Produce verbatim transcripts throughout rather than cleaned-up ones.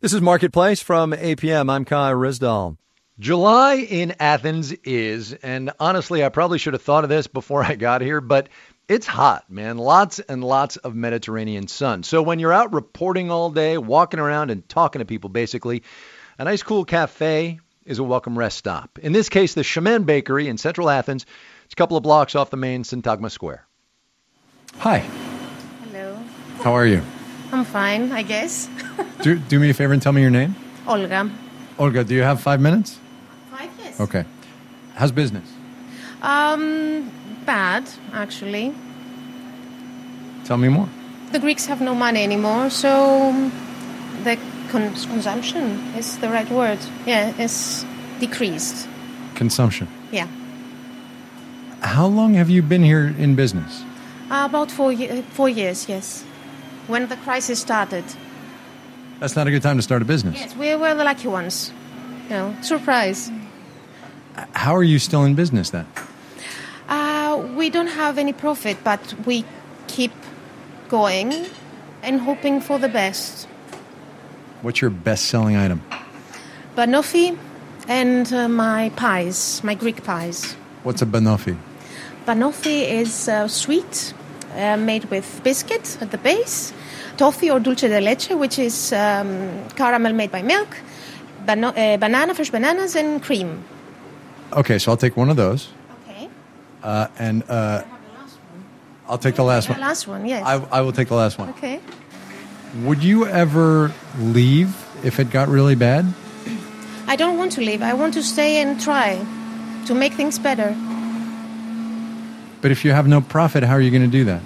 This is Marketplace from A P M. I'm Kai Rizdal. July in Athens is, and honestly, I probably should have thought of this before I got here, but it's hot, man. Lots and lots of Mediterranean sun. So when you're out reporting all day, walking around and talking to people, basically, a nice cool cafe is a welcome rest stop. In this case, the Shemen Bakery in central Athens. It's a couple of blocks off the main Syntagma Square. Hi. Hello. How are you? I'm fine, I guess. do, do me a favor and tell me your name. Olga. Olga, do you have five minutes? Five, yes. Okay. How's business? Um, bad, actually. Tell me more. The Greeks have no money anymore, so the con- consumption is the right word. Yeah, it's decreased. Consumption. Yeah. How long have you been here in business? Uh, about four, ye- four years, yes. When the crisis started. That's not a good time to start a business. Yes, we were the lucky ones. You know, surprise. How are you still in business then? Uh, we don't have any profit, but we keep going and hoping for the best. What's your best-selling item? Banoffee and uh, my pies, my Greek pies. What's a banoffee? Banoffee is uh, sweet, uh, made with biscuit at the base, toffee or dulce de leche, which is um, caramel made by milk, bano- uh, banana, fresh bananas, and cream. Okay, so I'll take one of those. Okay. Uh, and uh, I'll take the last The one. last one, yes. I, I will take the last one. Okay. Would you ever leave if it got really bad? I don't want to leave. I want to stay and try to make things better. But if you have no profit, how are you going to do that?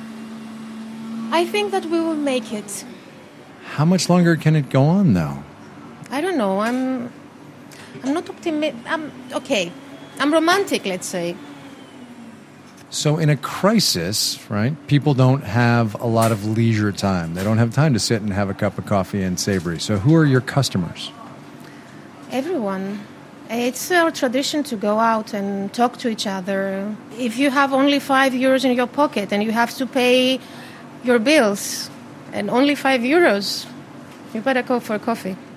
I think that we will make it. How much longer can it go on, though? I don't know. I'm I'm not optimistic. I'm okay. I'm romantic, let's say. So in a crisis, right, people don't have a lot of leisure time. They don't have time to sit and have a cup of coffee and savory. So who are your customers? Everyone. It's our tradition to go out and talk to each other. If you have only five euros in your pocket and you have to pay your bills and only five euros, you better go for a coffee.